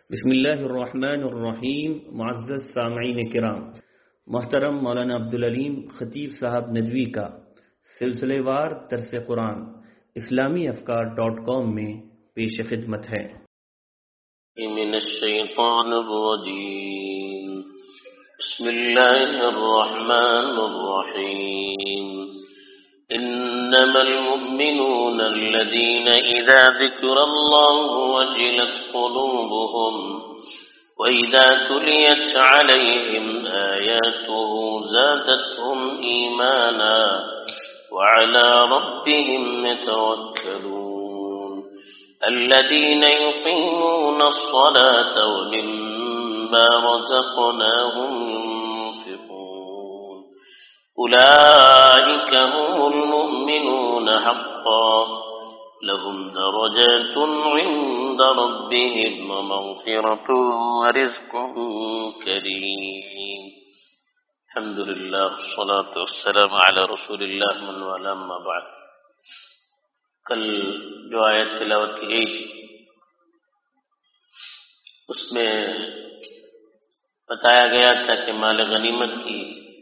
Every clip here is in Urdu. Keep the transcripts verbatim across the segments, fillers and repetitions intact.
بسم اللہ الرحمن الرحیم. معزز سامعین کرام، محترم مولانا عبدالعلیم خطیب صاحب ندوی کا سلسلے وار درس قرآن اسلامی افکار ڈاٹ کام میں پیش خدمت ہے. من الشیطان الرجیم. بسم اللہ الرحمن الرحیم. انما المؤمنون الذين اذا ذكر الله وجلت قلوبهم واذا تليت عليهم اياته زادتهم ايمانا وعلى ربهم يتوكلون الذين يقيمون الصلاة ومما رزقناهم ينفقون أولئك هم المؤمنون حقا لهم درجات عند ربهم ومغفرة ورزق كريم. الحمد لله والصلاة والسلام على رسول الله من والاه اما بعد. کل جو آیت تلاوت کی گئی تھی اس میں بتایا گیا تھا کہ مال غنیمت کی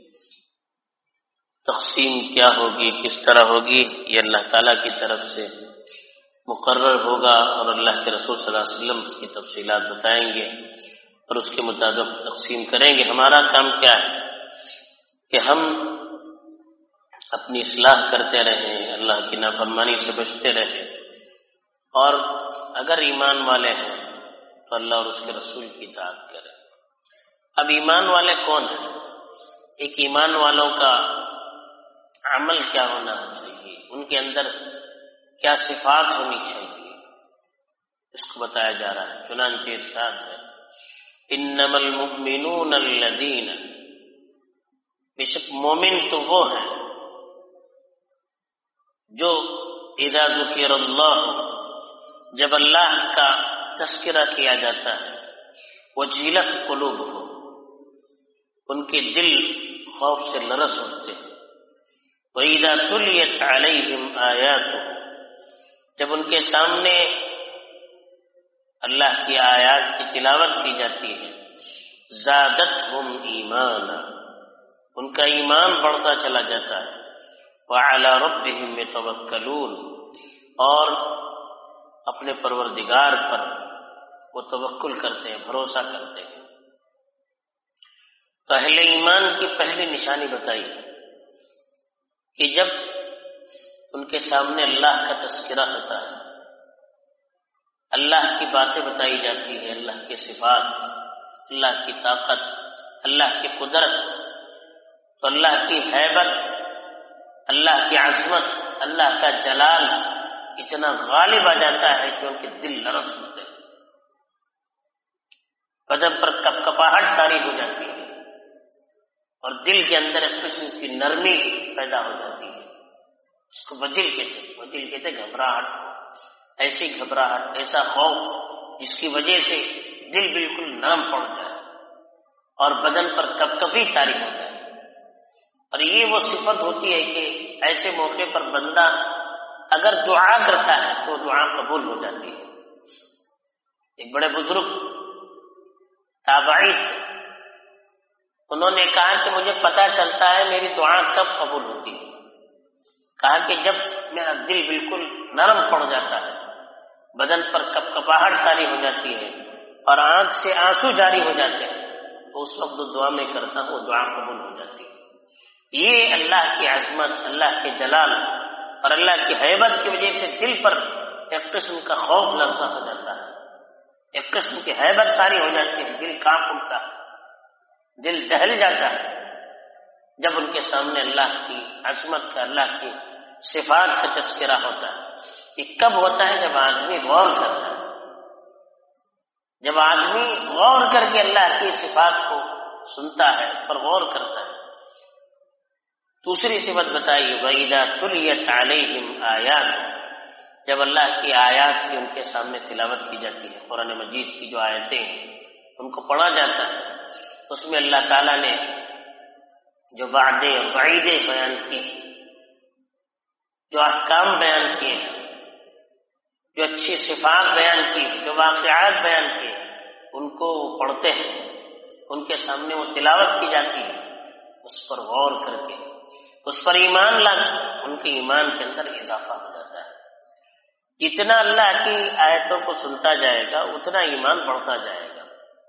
تقسیم کیا ہوگی، کس طرح ہوگی، یہ اللہ تعالیٰ کی طرف سے مقرر ہوگا اور اللہ کے رسول صلی اللہ علیہ وسلم اس کی تفصیلات بتائیں گے اور اس کے مطابق تقسیم کریں گے. ہمارا کام کیا ہے کہ ہم اپنی اصلاح کرتے رہیں، اللہ کی نافرمانی سے بچتے رہیں، اور اگر ایمان والے ہیں تو اللہ اور اس کے رسول کی اطاعت کریں. اب ایمان والے کون ہیں؟ ایک ایمان والوں کا عمل کیا ہونا چاہیے، ان کے اندر کیا صفات ہونی چاہیے، اس کو بتایا جا رہا ہے. چنانچہ ارشاد ہے انما المؤمنون الذین، بے شک مومن تو وہ ہیں جو اذا ذکر اللہ، جب اللہ کا تذکرہ کیا جاتا ہے، وجلت قلوبہم، ان کے دل خوف سے لرز ہوتے ہیں. وَإِذَا تُلِيَتْ عَلَيْهِمْ آيَاتُهُ، جب ان کے سامنے اللہ کی آیات کی تلاوت کی جاتی ہے، زادتہم ایمانا، ان کا ایمان بڑھتا چلا جاتا ہے. وَعَلَى رَبِّهِمْ يَتَوَكَّلُونَ، اور اپنے پروردگار پر وہ توکل کرتے ہیں، بھروسہ کرتے ہیں. تو اہل ایمان کی پہلی نشانی بتائی کہ جب ان کے سامنے اللہ کا تذکرہ ہوتا ہے، اللہ کی باتیں بتائی جاتی ہیں، اللہ کے صفات، اللہ کی طاقت، اللہ کی قدرت، تو اللہ کی ہیبت، اللہ کی عظمت، اللہ کا جلال اتنا غالب آ جاتا ہے کہ ان کے دل لرز ہوتے ہیں، بدن پر کپ کپاہٹ طاری ہو جاتی ہے اور دل کے اندر ایک قسم کی نرمی پیدا ہو جاتی ہے. اس کو وجل کہتے ہیں، وجل کہتے ہیں گھبراہٹ، ایسی گھبراہٹ، ایسا خوف جس کی وجہ سے دل بالکل نام پڑ جائے اور بدن پر کپ کپی طاری ہو جائے. اور یہ وہ صفت ہوتی ہے کہ ایسے موقع پر بندہ اگر دعا کرتا ہے تو دعا قبول ہو جاتی ہے. ایک بڑے بزرگ تابعی تھے، انہوں نے کہا کہ مجھے پتا چلتا ہے میری دعا کب قبول ہوتی ہے. کہا کہ جب میرا دل بالکل نرم پڑ جاتا ہے، بدن پر کپ کپاہٹ طاری ہو جاتی ہے اور آنکھ سے آنسو جاری ہو جاتے ہیں، تو اس وقت جو دعا میں کرتا ہوں وہ دعا قبول ہو جاتی ہے. یہ اللہ کی عظمت، اللہ کے جلال اور اللہ کی ہیبت کی وجہ سے دل پر ایک قسم کا خوف لرزہ ہو جاتا ہے، ایک قسم کی ہیبت طاری ہو جاتی ہے، دل کانپ اٹھتا ہے، دل دہل جاتا ہے جب ان کے سامنے اللہ کی عظمت کا، اللہ کی صفات کا تذکرہ ہوتا ہے. یہ کب ہوتا ہے؟ جب آدمی غور کرتا ہے، جب آدمی غور کر کے اللہ کی صفات کو سنتا ہے، اس پر غور کرتا ہے. دوسری صفت بتائی وَإِذَا تُلِيَتْ عَلَيْهِمْ آیات، جب اللہ کی آیات کی ان کے سامنے تلاوت کی جاتی ہے، قرآن مجید کی جو آیتیں ہیں ان کو پڑھا جاتا ہے، اس میں اللہ تعالیٰ نے جو وعدے اور وعیدیں بیان کی، جو احکام بیان کیے، جو اچھی صفات بیان کی، جو واقعات بیان کیے، پڑھتے ہیں، ان کے سامنے وہ تلاوت کی جاتی ہے، اس پر غور کر کے اس پر ایمان لا ان کے ایمان کے اندر اضافہ ہو جاتا ہے۔ جتنا اللہ کی آیتوں کو سنتا جائے گا اتنا ایمان بڑھتا جائے گا۔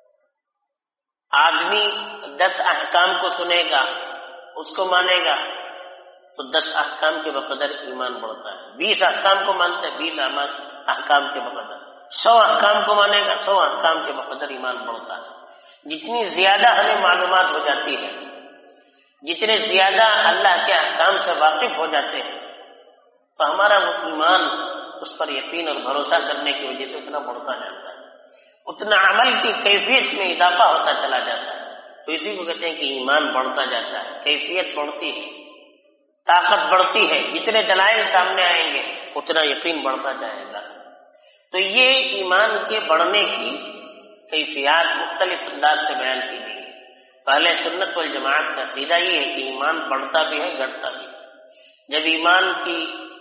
آدمی دس احکام کو سنے گا، اس کو مانے گا تو دس احکام کے بقدر ایمان بڑھتا ہے۔ بیس احکام کو مانتے ہیں، بیس احکام کے بقدر، سو احکام کو مانے گا، سو احکام کے بقدر ایمان بڑھتا ہے۔ جتنی زیادہ ہمیں معلومات ہو جاتی ہے، جتنے زیادہ اللہ کے احکام سے واقف ہو جاتے ہیں تو ہمارا وہ ایمان اس پر یقین اور بھروسہ کرنے کی وجہ سے اتنا بڑھتا جاتا ہے، اتنا عمل کی کیفیت میں اضافہ ہوتا چلا جاتا ہے۔ تو اسی کو کہتے ہیں کہ ایمان بڑھتا جاتا ہے، کیفیت بڑھتی ہے، طاقت بڑھتی ہے، جتنے دلائل سامنے آئیں گے اتنا یقین بڑھتا جائے گا۔ تو یہ ایمان کے بڑھنے کی کیفیات مختلف انداز سے بیان کی گئی ہے۔ پہلے سنت والجماعت کا عقیدہ یہ ہے کہ ایمان بڑھتا بھی ہے، گھٹتا بھی ہے۔ جب ایمان کی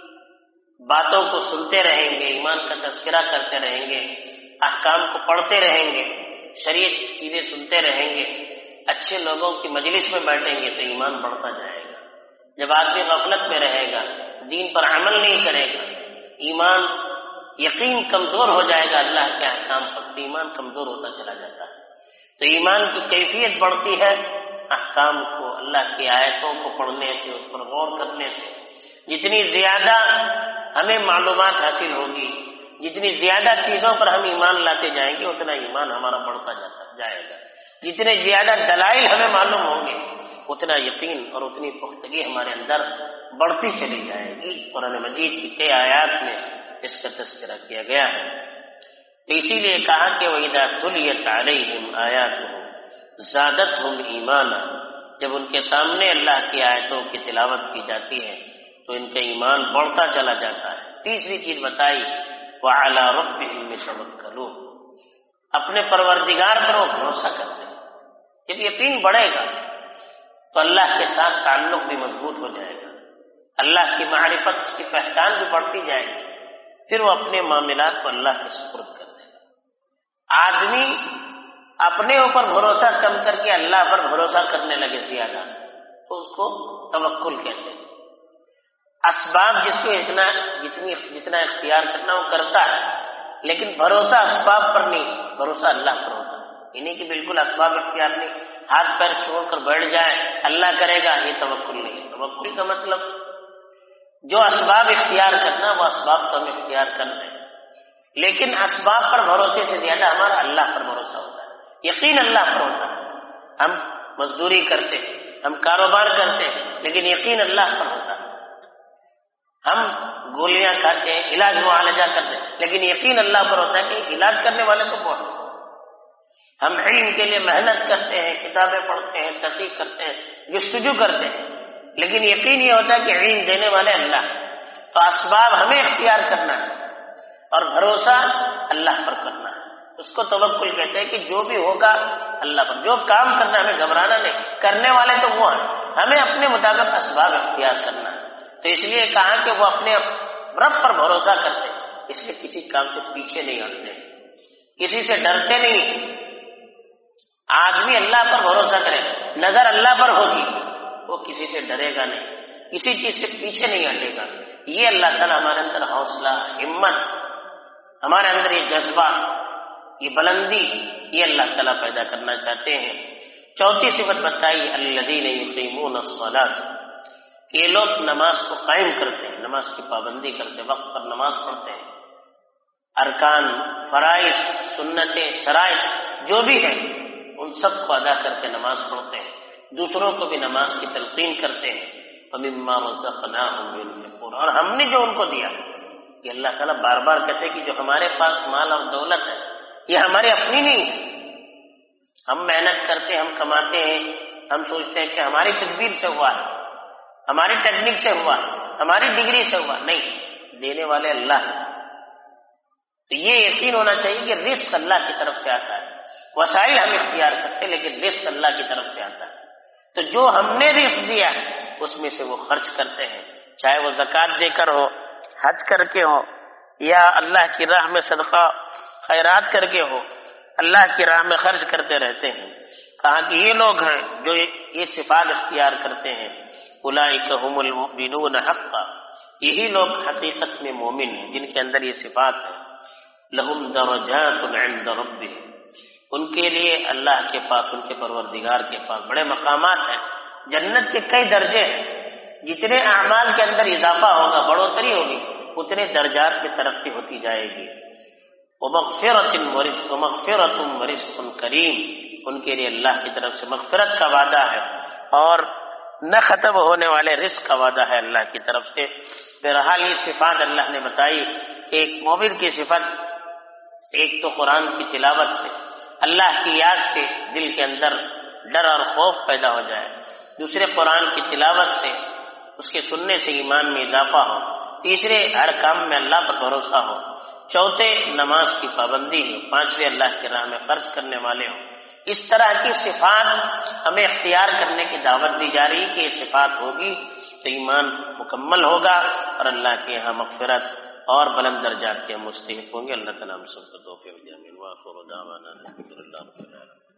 باتوں کو سنتے رہیں گے، ایمان کا تذکرہ کرتے رہیں گے، احکام کو پڑھتے رہیں گے، شریعت کی چیزیں سنتے رہیں گے، اچھے لوگوں کی مجلس میں بیٹھیں گے تو ایمان بڑھتا جائے گا۔ جب آدمی غفلت میں رہے گا، دین پر عمل نہیں کرے گا، ایمان یقین کمزور ہو جائے گا اللہ کے احکام پر، تو ایمان کمزور ہوتا چلا جاتا ہے۔ تو ایمان کی کیفیت بڑھتی ہے احکام کو، اللہ کی آیتوں کو پڑھنے سے، اس پر غور کرنے سے۔ جتنی زیادہ ہمیں معلومات حاصل ہوگی، جتنی زیادہ چیزوں پر ہم ایمان لاتے جائیں گے اتنا ایمان ہمارا بڑھتا جاتا جائے گا۔ جتنے زیادہ دلائل ہمیں معلوم ہوں گے اتنا یقین اور اتنی پختگی ہمارے اندر بڑھتی چلی جائے گی۔ قرآن مجید کی کئی آیات میں اس کا تذکرہ کیا گیا ہے۔ تو اسی لیے کہا کہ وَإِذَا تُلِيَتْ عَلَيْهِمْ آيَاتُهُ زَادَتْهُمْ إِيمَانًا، جب ان کے سامنے اللہ کی آیتوں کی تلاوت کی جاتی ہے تو ان کا ایمان بڑھتا چلا جاتا ہے۔ تیسری چیز بتائی وَعَلَى رَبِّهِمْ يَتَوَكَّلُونَ، اپنے پروردگار پر وہ بھروسہ کرتے ہیں۔ جب یقین بڑھے گا تو اللہ کے ساتھ تعلق بھی مضبوط ہو جائے گا، اللہ کی معرفت اس کی پہچان بھی بڑھتی جائے گی، پھر وہ اپنے معاملات کو اللہ کے سپرد کر دے گا۔ آدمی اپنے اوپر بھروسہ کم کر کے اللہ پر بھروسہ کرنے لگے زیادہ تو اس کو توکل کہتے ہیں۔ اسباب جس کو اتنا جتنی جتنا اختیار کرنا وہ کرتا ہے، لیکن بھروسہ اسباب پر نہیں، بھروسہ اللہ پر ہوتا ہے۔ انہیں کہ بالکل اسباب اختیار نہیں، ہاتھ پیر چھوڑ کر بیٹھ جائے اللہ کرے گا، یہ توکل نہیں ہے۔ توکل کا مطلب جو اسباب اختیار کرنا وہ اسباب تو ہم اختیار کر رہے ہیں، لیکن اسباب پر بھروسے سے زیادہ ہمارا اللہ پر بھروسہ ہوتا ہے، یقین اللہ پر ہوتا ہے۔ ہم مزدوری کرتے ہیں، ہم کاروبار کرتے ہیں، لیکن یقین اللہ پر ہوتا ہے۔ ہم گولیاں کھاتے ہیں، علاج معالجہ کرتے ہیں، لیکن یقین اللہ پر ہوتا ہے کہ علاج کرنے والے تو کون ہے۔ ہم علم کے لیے محنت کرتے ہیں، کتابیں پڑھتے ہیں، تحقیق کرتے ہیں، جستجو کرتے ہیں، لیکن یقین یہ ہوتا ہے کہ علم دینے والے اللہ۔ تو اسباب ہمیں اختیار کرنا ہے اور بھروسہ اللہ پر کرنا ہے، اس کو توکل کہتے ہیں کہ جو بھی ہوگا اللہ پر، جو کام کرنا ہے ہمیں گھبرانا نہیں، کرنے والے تو وہ ہیں، ہمیں اپنے مطابق اسباب اختیار کرنا ہے۔ تو اس لیے کہا کہ وہ اپنے رب پر بھروسہ کرتے ہیں، اس لیے کسی کام سے پیچھے نہیں ہٹتے، کسی سے ڈرتے نہیں۔ آدمی اللہ پر بھروسہ کرے، نظر اللہ پر ہوگی، وہ کسی سے ڈرے گا نہیں، کسی چیز سے پیچھے نہیں ہٹے گا۔ یہ اللہ تعالیٰ ہمارے اندر حوصلہ، ہمت، ہمارے اندر یہ جذبہ، یہ بلندی، یہ اللہ تعالیٰ پیدا کرنا چاہتے ہیں۔ چوتھی صفت بتائی الذین یقیمون الصلاۃ، کہ یہ لوگ نماز کو قائم کرتے ہیں، نماز کی پابندی کرتے ہیں، وقت پر نماز پڑھتے ہیں، ارکان، فرائض، سنتیں، شرائط جو بھی ہیں ان سب کو ادا کر کے نماز پڑھتے ہیں، دوسروں کو بھی نماز کی تلقین کرتے ہیں۔ وَمِمَّا رَزَقْنَاهُمْ يُنْفِقُونَ، اور ہم نے جو ان کو دیا، یہ اللہ تعالیٰ بار بار کہتے ہیں کہ جو ہمارے پاس مال اور دولت ہے یہ ہماری اپنی نہیں ہے، ہم محنت کرتے ہیں، ہم کماتے ہیں، ہم سوچتے ہیں کہ ہماری تدبیر سے ہوا ہے، ہماری ٹیکنیک سے ہوا، ہماری ڈگری سے ہوا، نہیں، دینے والے اللہ ہیں۔ تو یہ یقین ہونا چاہیے کہ رزق اللہ کی طرف سے آتا ہے، وسائل ہم اختیار کرتے لیکن رزق اللہ کی طرف سے آتا ہے۔ تو جو ہم نے رزق دیا اس میں سے وہ خرچ کرتے ہیں، چاہے وہ زکوٰۃ دے کر ہو، حج کر کے ہو، یا اللہ کی راہ میں صدقہ خیرات کر کے ہو، اللہ کی راہ میں خرچ کرتے رہتے ہیں. کہا کہ یہ لوگ ہیں جو یہ صفات اختیار کرتے ہیں. اولئک هم المؤمنون حقا، یہی لوگ حقیقت میں مومن ہیں جن کے اندر یہ صفات ہے. لہم درجات عند ربهم، ان کے لیے اللہ کے پاس، ان کے پروردگار کے پاس بڑے مقامات ہیں. جنت کے کئی درجے ہیں. جتنے اعمال کے اندر اضافہ ہوگا، بڑھوتری ہوگی، اتنے درجات میں ترقی ہوتی جائے گی. ومغفرۃ ورزق مغفرۃ ورزق کریم، ان کے لیے اللہ کی طرف سے مغفرت کا وعدہ ہے اور نہ ختم ہونے والے رزق کا وعدہ ہے اللہ کی طرف سے. بہرحال یہ صفات اللہ نے بتائی. ایک مومن کی صفت، ایک تو قرآن کی تلاوت سے، اللہ کی یاد سے دل کے اندر ڈر اور خوف پیدا ہو جائے. دوسرے قرآن کی تلاوت سے، اس کے سننے سے ایمان میں اضافہ ہو. تیسرے ہر کام میں اللہ پر بھروسہ ہو. چوتھے نماز کی پابندی ہو. پانچویں اللہ کی راہ میں خرچ کرنے والے ہوں. اس طرح کی صفات ہمیں اختیار کرنے کی دعوت دی جا رہی کہ یہ صفات ہوگی تو ایمان مکمل ہوگا اور اللہ کے یہاں مغفرت اور بلند درجات کے مستحق ہوں گے. اللہ تعالیٰ ہم سب کو توفیق دے. آمین. وآخر دعوانا الحمد للہ رب العالمین.